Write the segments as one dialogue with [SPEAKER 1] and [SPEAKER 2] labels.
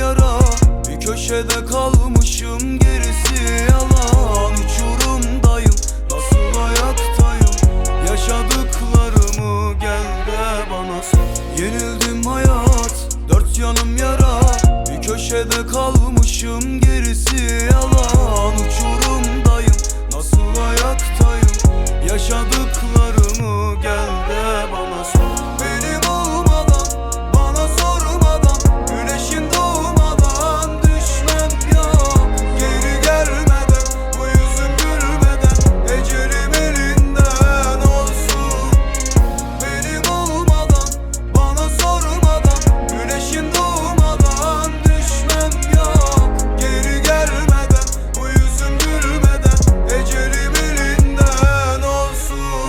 [SPEAKER 1] yara, bir köşede kalmışım, gerisi yalan. Uçurumdayım, nasıl ayaktayım, yaşadıklarımı gel de bana sor. Yenildim hayat, dört yanım yara, bir köşede kalmışım, gerisi yalan. Uçurumdayım, nasıl ayaktayım, yaşadıklarımı gel de bana sor. Benim olmadan, bana sormadan, güneşin doğmadan düşmem yok. Geri gelmeden, bu yüzüm gülmeden, ecelim elinden olsun. Benim olmadan, bana sormadan, güneşin doğmadan düşmem yok. Geri gelmeden, bu yüzüm gülmeden, ecelim elinden olsun.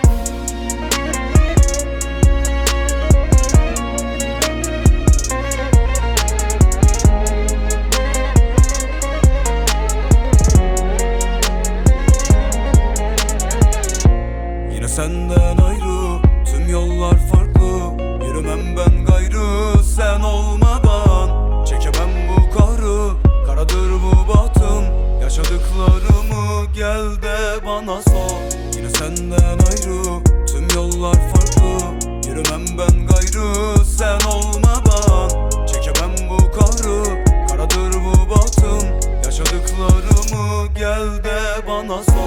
[SPEAKER 1] Yine senden ayrı, tüm yollar farklı. Yürümem ben gayrı, sen olmadan. Çekemem bu kahrı, karadır bu batım. Yaşadıklarımı gel de bana sor. Yine senden ayrı, tüm yollar farklı. Yürümem ben gayrı, sen olmadan. Çekemem bu kahrı, karadır bu batım. Yaşadıklarımı gel de bana sor.